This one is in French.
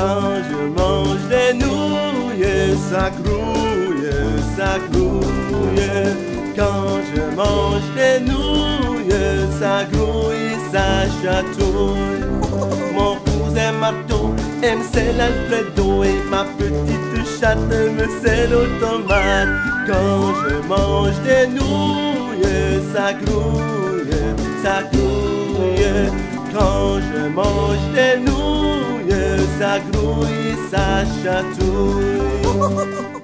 Quand je mange des nouilles, ça grouille, ça grouille. Quand je mange des nouilles, ça grouille, ça chatouille. Mon cousin Marteau aime c'est l'Alfredo et ma petite chatte me c'est l'automate. Quand je mange des nouilles, ça grouille, ça grouille. Quand je mange des nouilles, ça grouille, ça chatouille.